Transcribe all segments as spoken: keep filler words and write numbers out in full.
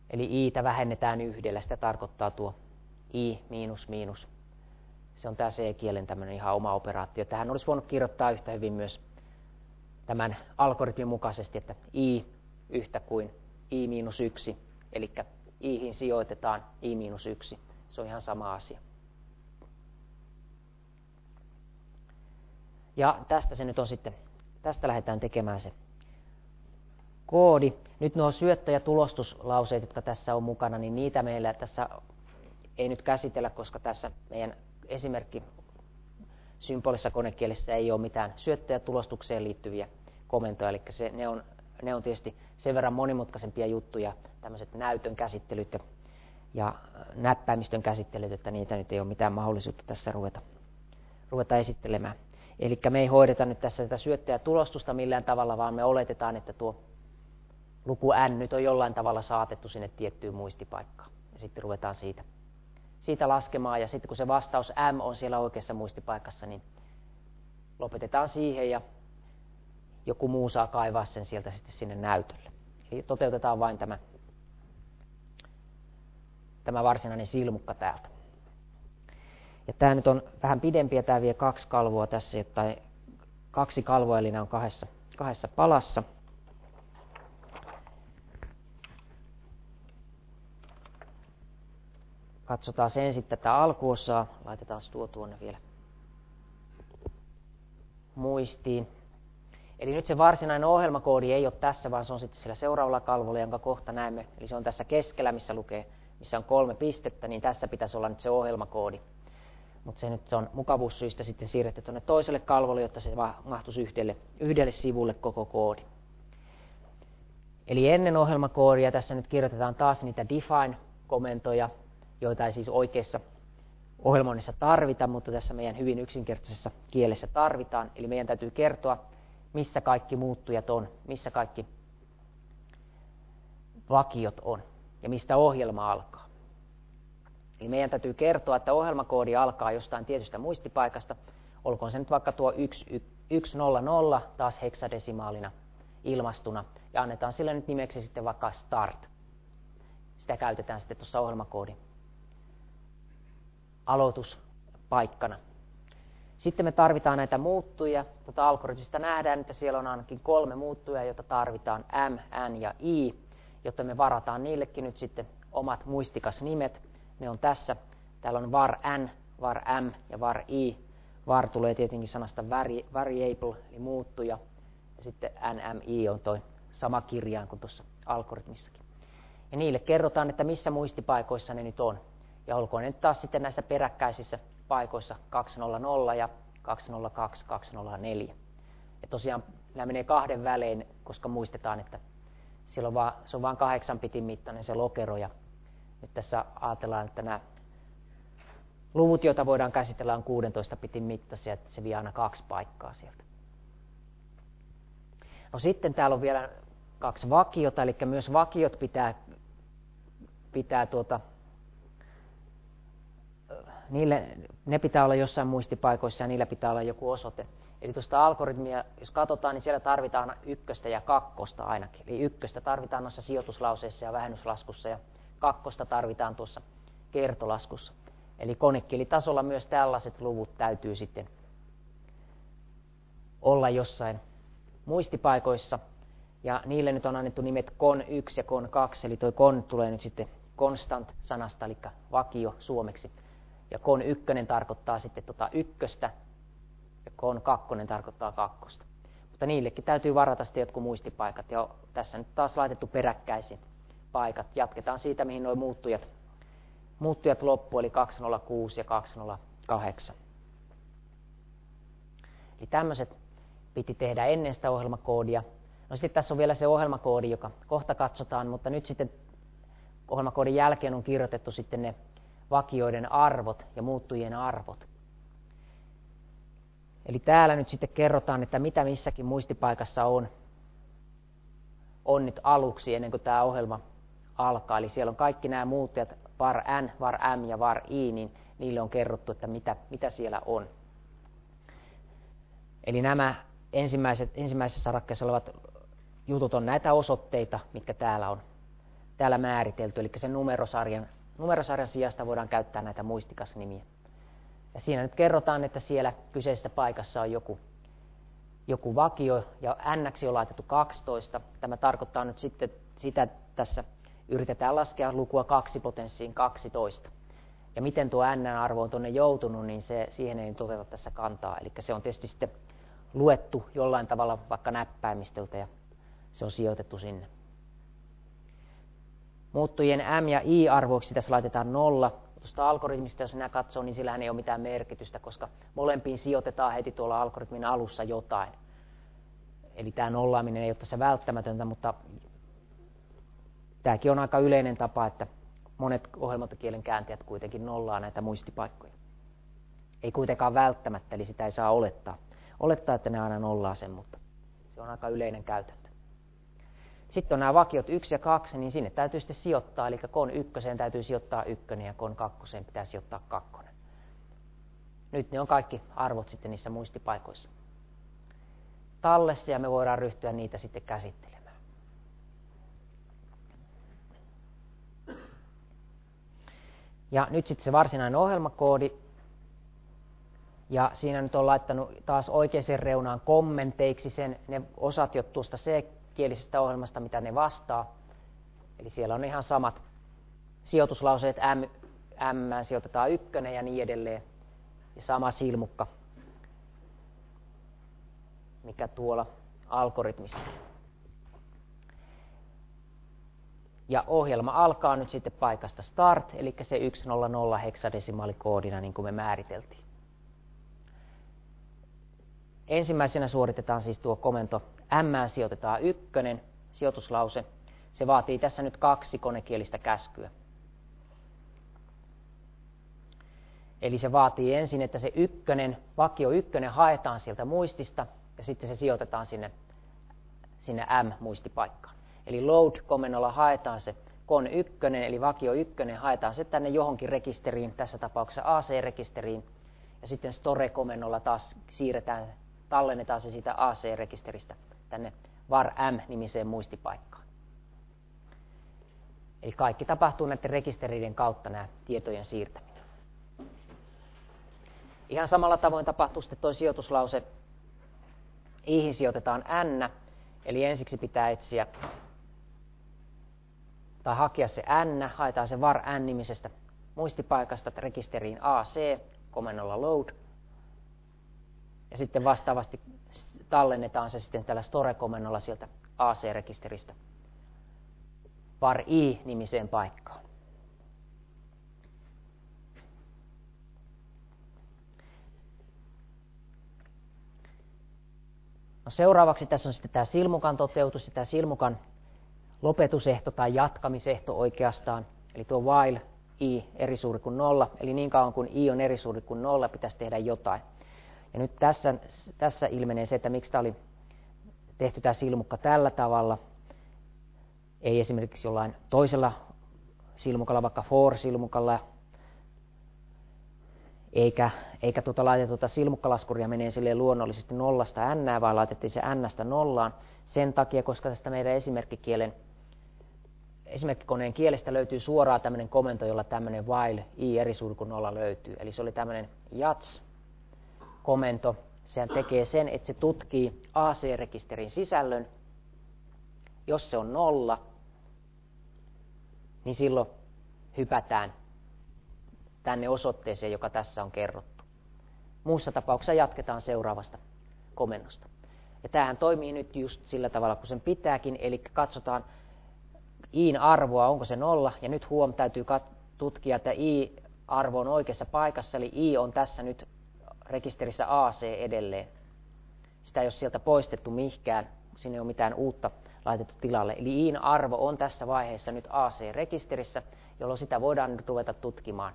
Eli i:tä vähennetään yhdellä, sitä tarkoittaa tuo i miinus miinus. Se on tämä C-kielen tämmöinen ihan oma operaatio. Tähän olisi voinut kirjoittaa yhtä hyvin myös tämän algoritmin mukaisesti, että i yhtä kuin i miinus yksi, eli i:hin sijoitetaan i miinus yksi. Se on ihan sama asia. Ja tästä se nyt on sitten, tästä lähdetään tekemään se koodi. Nyt nuo syöttö- ja tulostuslauseet, jotka tässä on mukana, niin niitä meillä tässä ei nyt käsitellä, koska tässä meidän esimerkki symbolisessa konekielessä ei ole mitään syöttö- ja tulostukseen liittyviä komentoja, eli se, ne, on, ne on tietysti sen verran monimutkaisempia juttuja, tämmöiset näytön käsittelyt ja, ja näppäimistön käsittelyt, että niitä nyt ei ole mitään mahdollisuutta tässä ruveta, ruveta esittelemään. Eli me ei hoideta nyt tässä tätä syöttö- ja tulostusta millään tavalla, vaan me oletetaan, että tuo luku n nyt on jollain tavalla saatettu sinne tiettyyn muistipaikkaan. Ja sitten ruvetaan siitä, siitä laskemaan, ja sitten kun se vastaus m on siellä oikeassa muistipaikassa, niin lopetetaan siihen, ja joku muu saa kaivaa sen sieltä sitten sinne näytölle. Eli toteutetaan vain tämä, tämä varsinainen silmukka täältä. Ja tämä nyt on vähän pidempi, ja tämä vie kaksi kalvoa tässä, tai kaksi kalvoa, eli nämä on kahdessa, kahdessa palassa. Katsotaan ensin tätä alkuosaa. Laitetaan tuo tuonne vielä muistiin. Eli nyt se varsinainen ohjelmakoodi ei ole tässä, vaan se on sitten siellä seuraavalla kalvolla, jonka kohta näemme. Eli se on tässä keskellä, missä lukee, missä on kolme pistettä, niin tässä pitäisi olla nyt se ohjelmakoodi. Mutta se nyt se on mukavuussyistä sitten siirretty tuonne toiselle kalvolle, jotta se mahtuisi yhdelle, yhdelle sivulle koko koodi. Eli ennen ohjelmakoodia tässä nyt kirjoitetaan taas niitä define-komentoja, joita ei siis oikeassa ohjelmoinnissa tarvita, mutta tässä meidän hyvin yksinkertaisessa kielessä tarvitaan. Eli meidän täytyy kertoa, missä kaikki muuttujat on, missä kaikki vakiot on ja mistä ohjelma alkaa. Eli meidän täytyy kertoa, että ohjelmakoodi alkaa jostain tietystä muistipaikasta, olkoon se nyt vaikka tuo yksi nolla nolla taas heksadesimaalina ilmastuna, ja annetaan sille nyt nimeksi sitten vaikka start. Sitä käytetään sitten tuossa ohjelmakoodin aloituspaikkana. Sitten me tarvitaan näitä muuttujia. Tuota algoritmista nähdään, että siellä on ainakin kolme muuttujaa, joita tarvitaan m, n ja i, jotta me varataan niillekin nyt sitten omat muistikasnimet. Ne on tässä. Täällä on var n, var m ja var i. Var tulee tietenkin sanasta vari, variable, eli muuttuja. Ja sitten n, m, i on toi sama kirjain kuin tuossa algoritmissakin. Ja niille kerrotaan, että missä muistipaikoissa ne nyt on. Ja olkoon ne nyt taas sitten näissä peräkkäisissä paikoissa kaksi nolla nolla ja kaksi nolla kaksi, kaksi nolla neljä. Ja tosiaan nämä menee kahden välein, koska muistetaan, että siellä on vaan, se on vain kahdeksan bitin mittainen se lokero. Ja nyt tässä ajatellaan, että nämä luvut, joita voidaan käsitellä, on kuusitoista bitin mittaisia, että se vie aina kaksi paikkaa sieltä. No sitten täällä on vielä kaksi vakiota, eli myös vakiot pitää, pitää tuota, niille, ne pitää olla jossain muistipaikoissa ja niillä pitää olla joku osoite. Eli tuosta algoritmia, jos katsotaan, niin siellä tarvitaan ykköstä ja kakkosta ainakin. Eli ykköstä tarvitaan noissa sijoituslauseissa ja vähennyslaskussa ja kakkosta tarvitaan tuossa kertolaskussa. Eli konekielitasolla myös tällaiset luvut täytyy sitten olla jossain muistipaikoissa. Ja niille nyt on annettu nimet kon yksi ja kon kaksi, eli tuo kon tulee nyt sitten constant-sanasta, eli vakio suomeksi. Ja kon ykkönen tarkoittaa sitten tota ykköstä, ja kon kakkonen tarkoittaa kakkosta. Mutta niillekin täytyy varata sitten jotkut muistipaikat, ja tässä nyt taas laitettu peräkkäisin paikat. Jatketaan siitä, mihin nuo muuttujat, muuttujat loppu, eli kaksi nolla kuusi ja kaksi nolla kahdeksan. Eli tämmöiset piti tehdä ennen sitä ohjelmakoodia. No sitten tässä on vielä se ohjelmakoodi, joka kohta katsotaan, mutta nyt sitten ohjelmakoodin jälkeen on kirjoitettu sitten ne vakioiden arvot ja muuttujien arvot. Eli täällä nyt sitten kerrotaan, että mitä missäkin muistipaikassa on, on nyt aluksi ennen kuin tämä ohjelma alkaa. Eli siellä on kaikki nämä muuttujat, var n, var m ja var i, niin niille on kerrottu, että mitä, mitä siellä on. Eli nämä ensimmäiset, ensimmäisessä sarakkeessa olevat jutut on näitä osoitteita, mitkä täällä on täällä määritelty, eli sen numerosarjan, numerosarjan sijasta voidaan käyttää näitä muistikasnimiä. Ja siinä nyt kerrotaan, että siellä kyseisessä paikassa on joku, joku vakio, ja n on laitettu kaksitoista. Tämä tarkoittaa nyt sitten sitä, että tässä yritetään laskea lukua kaksi potenssiin kaksitoista. Ja miten tuo n-arvo on tuonne joutunut, niin se, siihen ei nyt oteta tässä kantaa. Eli se on tietysti sitten luettu jollain tavalla vaikka näppäimistöltä, ja se on sijoitettu sinne. Muuttujien m- ja i-arvoiksi tässä laitetaan nolla. Tuosta algoritmista, jos nämä katsoo, niin sillähän ei ole mitään merkitystä, koska molempiin sijoitetaan heti tuolla algoritmin alussa jotain. Eli tämä nollaaminen ei ole tässä välttämätöntä, mutta tämäkin on aika yleinen tapa, että monet ohjelmointikielen kääntäjät kuitenkin nollaa näitä muistipaikkoja. Ei kuitenkaan välttämättä, eli sitä ei saa olettaa. Olettaa, että ne aina nollaa sen, mutta se on aika yleinen käytäntö. Sitten on nämä vakiot yksi ja kaksi, niin sinne täytyy sitten sijoittaa, eli kon ykköseen täytyy sijoittaa ykkönen ja kon kakkoseen pitää sijoittaa kakkonen. Nyt ne on kaikki arvot sitten niissä muistipaikoissa tallessa, ja me voidaan ryhtyä niitä sitten käsittelemään. Ja nyt sitten se varsinainen ohjelmakoodi, ja siinä nyt on laittanut taas oikeaan reunaan kommenteiksi sen, ne osat jo tuosta C-kielisestä ohjelmasta, mitä ne vastaa. Eli siellä on ihan samat sijoituslauseet, m, m sijoitetaan ykkönen ja niin edelleen. Ja sama silmukka, mikä tuolla algoritmissa. Ja ohjelma alkaa nyt sitten paikasta start, eli se yksi nolla nolla heksadesimaalikoodina, niin kuin me määriteltiin. Ensimmäisenä suoritetaan siis tuo komento m sijoitetaan ykkönen, sijoituslause. Se vaatii tässä nyt kaksi konekielistä käskyä. Eli se vaatii ensin, että se ykkönen, vakio ykkönen haetaan sieltä muistista ja sitten se sijoitetaan sinne, sinne m-muistipaikkaan. Eli load-komennolla haetaan se kon ykkönen, eli vakio ykkönen, haetaan se tänne johonkin rekisteriin, tässä tapauksessa A C-rekisteriin, ja sitten store-komennolla taas siirretään, tallennetaan se siitä A C-rekisteristä tänne var m-nimiseen muistipaikkaan. Eli kaikki tapahtuu näiden rekisteriiden kautta, nämä tietojen siirtäminen. Ihan samalla tavoin tapahtuu sitten tuo sijoituslause, ihin sijoitetaan n, eli ensiksi pitää etsiä tai hakea se n, haetaan se var n-nimisestä muistipaikasta rekisteriin A C, komennolla load, ja sitten vastaavasti tallennetaan se sitten tällä store-komennolla sieltä A C-rekisteristä var i-nimiseen paikkaan. No seuraavaksi tässä on sitten tämä silmukan toteutus ja tämä silmukan lopetusehto tai jatkamisehto oikeastaan, eli tuo while i eri suuri kuin nolla, eli niin kauan kuin i on eri suuri kuin nolla, pitäisi tehdä jotain. Ja nyt tässä, tässä ilmenee se, että miksi tämä oli tehty tämä silmukka tällä tavalla, ei esimerkiksi jollain toisella silmukalla, vaikka for-silmukalla, eikä, eikä tuota laitettu tuota silmukkalaskuria menee silleen luonnollisesti nollasta n, vaan laitettiin se n-stä nollaan sen takia, koska tästä meidän esimerkkikielen, esimerkkikoneen kielestä löytyy suoraan tämmöinen komento, jolla tämmöinen while i eri suuri kuin nolla löytyy. Eli se oli tämmöinen jats-komento. Sehän tekee sen, että se tutkii A C-rekisterin sisällön. Jos se on nolla, niin silloin hypätään tänne osoitteeseen, joka tässä on kerrottu. Muussa tapauksessa jatketaan seuraavasta komennosta. Ja tämähän toimii nyt just sillä tavalla, kun sen pitääkin, eli katsotaan iin arvoa, onko se nolla, ja nyt huom, täytyy tutkia, että i-arvo on oikeassa paikassa, eli i on tässä nyt rekisterissä A C edelleen. Sitä ei ole sieltä poistettu mihinkään, sinne ei ole mitään uutta laitettu tilalle. Eli iin arvo on tässä vaiheessa nyt A C-rekisterissä, jolloin sitä voidaan nyt ruveta tutkimaan,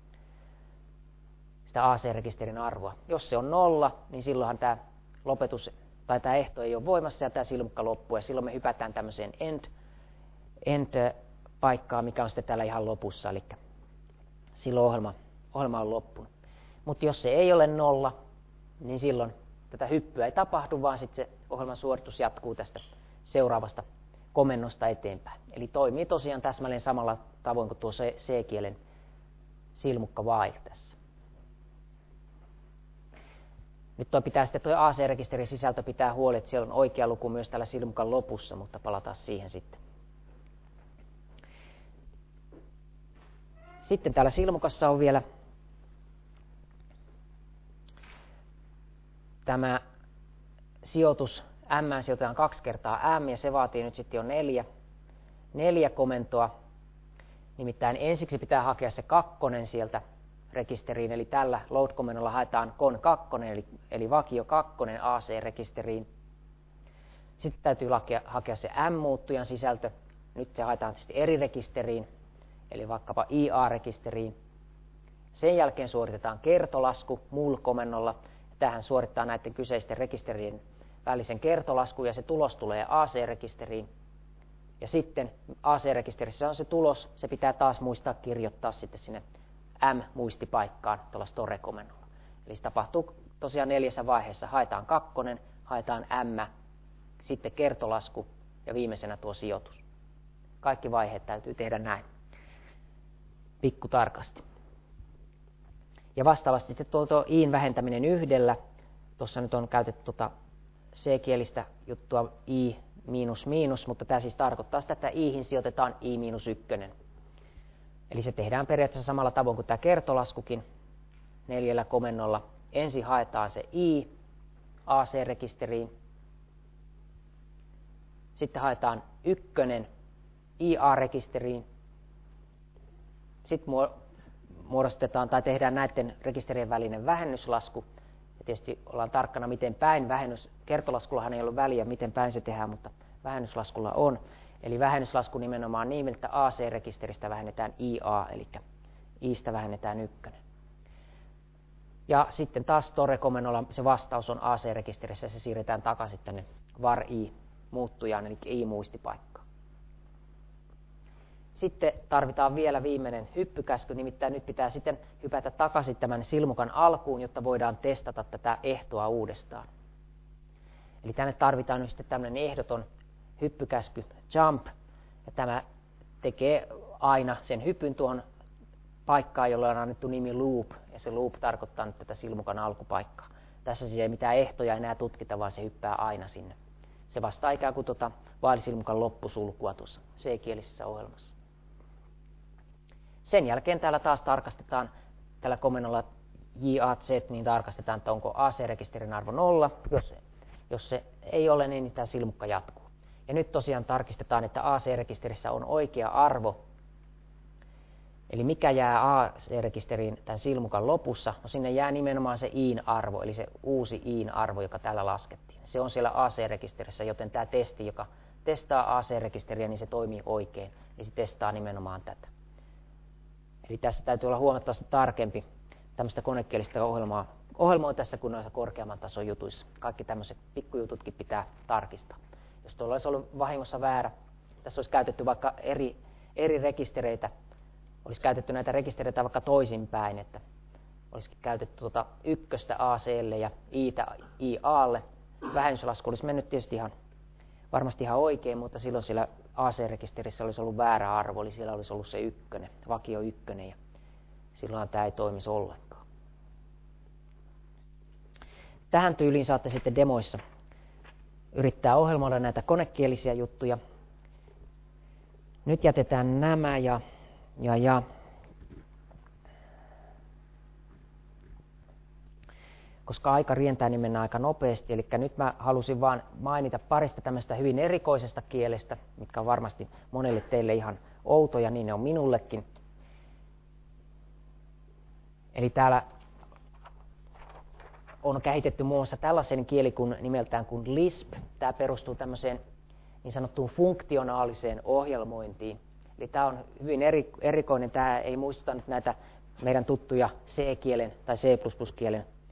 sitä A C-rekisterin arvoa. Jos se on nolla, niin silloinhan tämä lopetus tai tämä ehto ei ole voimassa ja tämä silmukka loppuu, ja silloin me hypätään tämmöiseen end, end-paikkaan, mikä on sitten täällä ihan lopussa, eli silloin ohjelma, ohjelma on loppunut. Mutta jos se ei ole nolla, niin silloin tätä hyppyä ei tapahdu, vaan sitten se ohjelman suoritus jatkuu tästä seuraavasta komennosta eteenpäin. Eli toimii tosiaan täsmälleen samalla tavoin kuin tuo C-kielen silmukka while tässä. Nyt toi pitää sitten tuo A C-rekisterin sisältö pitää huoli, että siellä on oikea luku myös tällä silmukan lopussa, mutta palataan siihen sitten. Sitten täällä silmukassa on vielä tämä sijoitus. M sijoitetaan kaksi kertaa M ja se vaatii nyt sitten jo neljä, neljä komentoa. Nimittäin ensiksi pitää hakea se kakkonen sieltä rekisteriin, eli tällä load-komennolla haetaan kon kakkonen, eli, eli vakio kakkonen A C-rekisteriin. Sitten täytyy hakea, hakea se M-muuttujan sisältö. Nyt se haetaan tietysti eri rekisteriin, eli vaikkapa I A-rekisteriin. Sen jälkeen suoritetaan kertolasku mul-komennolla. Tähän suorittaa näiden kyseisten rekisterien välisen kertolasku ja se tulos tulee A C-rekisteriin. Ja sitten A C-rekisterissä on se tulos, se pitää taas muistaa kirjoittaa sitten sinne M-muistipaikkaan tuolla store-komennolla. Eli se tapahtuu tosiaan neljässä vaiheessa. Haetaan kakkonen, haetaan M, sitten kertolasku ja viimeisenä tuo sijoitus. Kaikki vaiheet täytyy tehdä näin pikku tarkasti. Ja vastaavasti sitten tuo iin vähentäminen yhdellä. Tuossa nyt on käytetty tuota C-kielistä juttua i miinus miinus, mutta tämä siis tarkoittaa sitä, että iihin sijoitetaan i miinus ykkönen. Eli se tehdään periaatteessa samalla tavoin kuin tämä kertolaskukin neljällä komennolla. Ensin haetaan se i A C-rekisteriin. Sitten haetaan ykkönen I A-rekisteriin. Sitten muodostetaan tai tehdään näiden rekisterien välinen vähennyslasku. Ja tietysti ollaan tarkkana, miten päin vähennys, kertolaskullahan ei ollut väliä, miten päin se tehdään, mutta vähennyslaskulla on. Eli vähennyslasku nimenomaan niin, että A C-rekisteristä vähennetään I A, eli Iistä vähennetään ykkönen. Ja sitten taas store-komennolla se vastaus on A C-rekisterissä ja se siirretään takaisin tänne var I-muuttujaan, eli I-muistipaikkaan. Sitten tarvitaan vielä viimeinen hyppykäsky, nimittäin nyt pitää sitten hypätä takaisin tämän silmukan alkuun, jotta voidaan testata tätä ehtoa uudestaan. Eli tänne tarvitaan nyt sitten tämmöinen ehdoton hyppykäsky jump, ja tämä tekee aina sen hypyn tuohon paikkaan, jolle on annettu nimi loop, ja se loop tarkoittaa nyt tätä silmukan alkupaikkaa. Tässä siis ei mitään ehtoja enää tutkita, vaan se hyppää aina sinne. Se vastaa ikään kuin tuota while-silmukan loppusulkua tuossa C-kielisessä ohjelmassa. Sen jälkeen täällä taas tarkastetaan, tällä komennolla J A Z, niin tarkastetaan, että onko A C-rekisterin arvo nolla. Jos se, jos se ei ole, niin tämä silmukka jatkuu. Ja nyt tosiaan tarkistetaan, että A C-rekisterissä on oikea arvo. Eli mikä jää A C-rekisteriin tämän silmukan lopussa? No sinne jää nimenomaan se iin arvo, eli se uusi iin arvo, joka täällä laskettiin. Se on siellä A C-rekisterissä, joten tämä testi, joka testaa A C-rekisteriä, niin se toimii oikein. Eli se testaa nimenomaan tätä. Eli tässä täytyy olla huomattavasti tarkempi tämmöistä konekielistä ohjelmaa, ohjelmoa tässä kuin noissa korkeamman tason jutuissa. Kaikki tämmöiset pikkujututkin pitää tarkistaa. Jos tuolla olisi ollut vahingossa väärä, tässä olisi käytetty vaikka eri, eri rekistereitä, olisi käytetty näitä rekistereitä vaikka toisinpäin, että olisi käytetty tuota ykköstä A C:lle ja Iitä I A:lle. Vähennyslasku olisi mennyt tietysti ihan, varmasti ihan oikein, mutta silloin siellä A C-rekisterissä olisi ollut väärä arvo, eli siellä olisi ollut se ykkönen, vakio ykkönen, ja silloin tämä ei toimisi ollenkaan. Tähän tyyliin saatte sitten demoissa yrittää ohjelmoida näitä konekielisiä juttuja. Nyt jätetään nämä ja, ja, ja koska aika rientää, niin mennään aika nopeasti. Eli nyt mä halusin vain mainita parista tämmöistä hyvin erikoisesta kielestä, mitkä on varmasti monelle teille ihan outoja, niin ne on minullekin. Eli täällä on kehitetty muun muassa tällaisen kieli kuin, nimeltään kuin Lisp. Tämä perustuu tämmöiseen niin sanottuun funktionaaliseen ohjelmointiin. Eli tämä on hyvin eri, erikoinen. Tämä ei muistuta nyt näitä meidän tuttuja C-kielen tai C plus plus -kielen